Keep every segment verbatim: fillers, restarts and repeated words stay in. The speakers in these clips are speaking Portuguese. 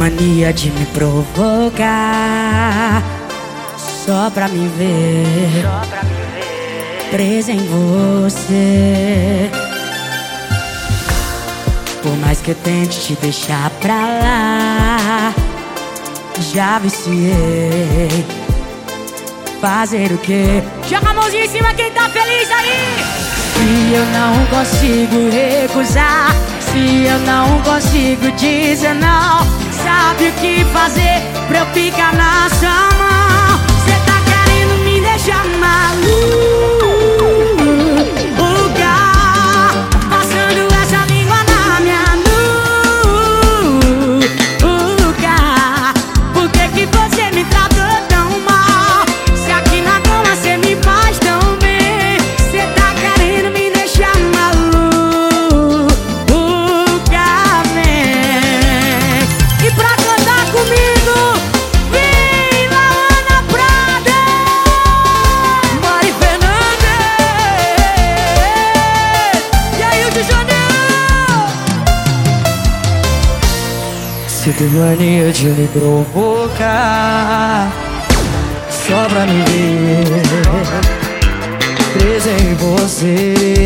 mania de me provocar só pra me ver, só pra me ver presa em você. Por mais que eu tente te deixar pra lá, já viciei. Fazer o quê? Joga a mãozinha em cima quem tá feliz aí! Se eu não consigo recusar, se eu não consigo dizer não, sabe o que fazer pra eu ficar na sua mão? Cê tá querendo me deixar maluca, passando essa língua na minha nuca. Por que que você me tratou tão mal, se aqui na cama cê me faz tão bem? Cê tá querendo me deixar maluca, vem. E pra cantar comigo, vem Laana Prada, Mari Fernandes e aí o de Janeiro. Cê tem mania de me provocar só pra me ver presa em você.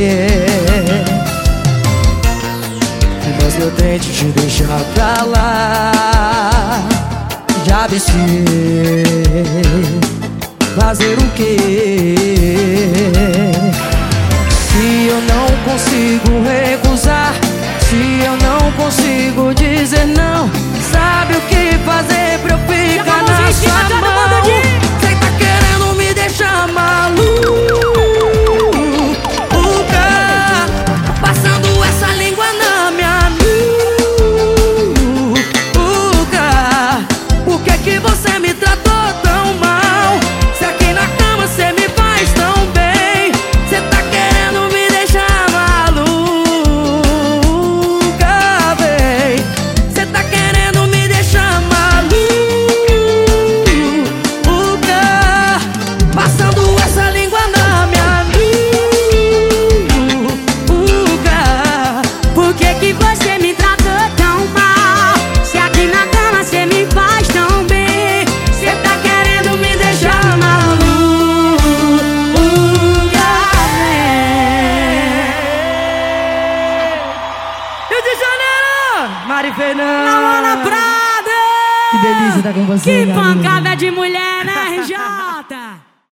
Mas eu tento te deixar pra lá, já viciei. Fazer o quê? Se eu não consigo recusar, se eu não consigo dizer não, sabe o que fazer pra eu ficar na sua mão? Cê tá querendo me deixar maluca, passando essa língua na minha nuca. Por que que você me tratou tão mal, se aqui na cama cê me faz tão bem? Cê tá querendo me deixar maluca, bem. Cê tá querendo me deixar maluca, passando essa língua na minha nuca. Por que que você me tratou tão mal, se aqui na cama cê me faz tão bem? Cê tá querendo me deixar maluca, Rio de Janeiro, Mari Fernandes, Laana Prada. Que delícia estar com você, Que garoto. pancada de mulher, né, R J?